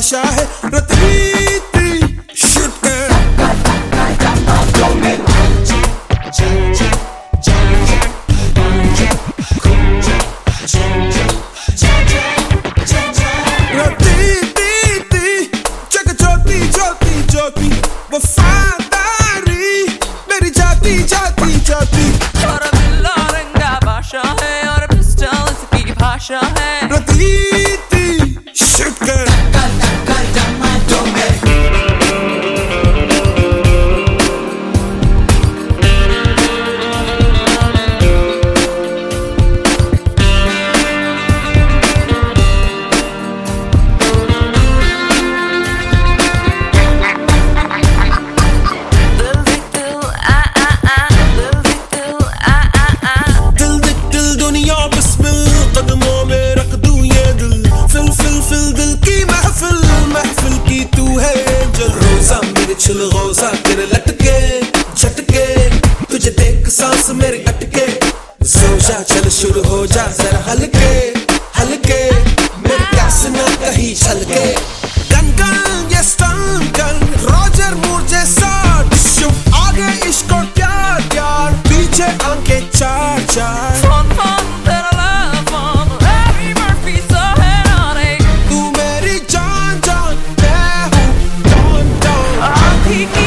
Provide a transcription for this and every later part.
भाषा है। रतीती शूट कर रतीती जग ज्योति ज्योति ज्योति वफादारी मेरी जाती जाती जाती। और बिल्ला रंगा भाषा है और पिस्टल इसकी भाषा है। रतीती शूट कर रोजा तेरे लटके झटके तुझे देख सांस मेरी अटके। सो जा चल शुरू हो जा जरा हल्के हल्के मेरे प्यास न कहीं छलके। गन गन ये स्टन गन रॉजर मूर जैसा शुभ आगे इश्क और प्यार प्यार पीछे आंखें चार चार। तू मेरी जान जान मैं हूँ डॉन डॉन।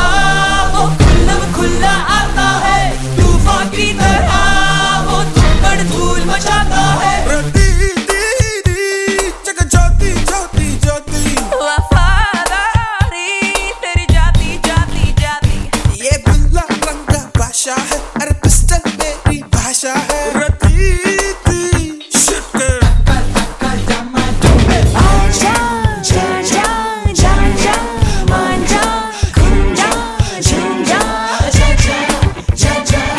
अरे पिस्टल मेरी भाषा है। रतीती शूट कर आजा जा जा जा जा मान जा घूम जा झूम जा जा जा जा जा।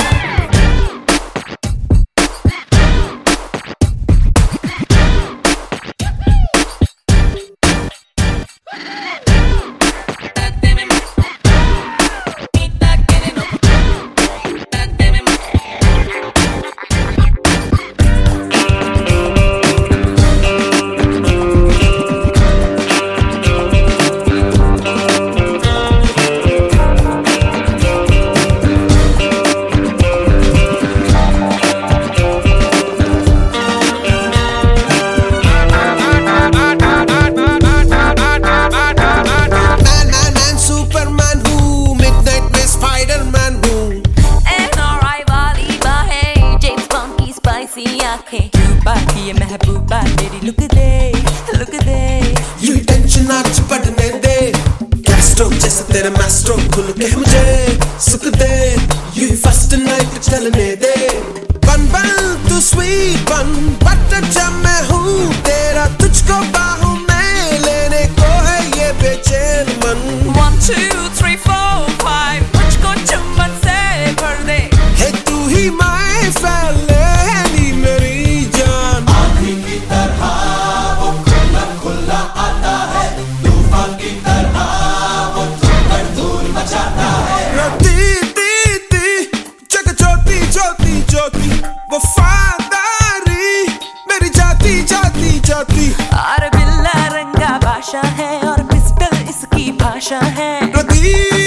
महबूबा तेरी लुक दे यू टेंशन आज बढ़ने दे। गैस्ट्रो जैसे तेरे मास्ट्रो खुल के मुझे सुख दे। यू फर्स्ट नाइट चलने दे। बन बन तू स्वीट बन बटर जब मैं हूँ तेरा तुझको बाहों में लेने को है ये बेचैन मन। 1 2 3 4 5 मुझको चुम्बन से भर दे। है तू ही माय फैले मेरी जान। आंधी की तरह वो खुला खुला आता है तूफान की तरह वो धूल धूल मचाता है। रतीती जग ज्योति ज्योति ज्योति वफादारी मेरी जाती जाती जाती। और बिल्ला रंगा भाषा है और पिस्टल इसकी भाषा है। रतीती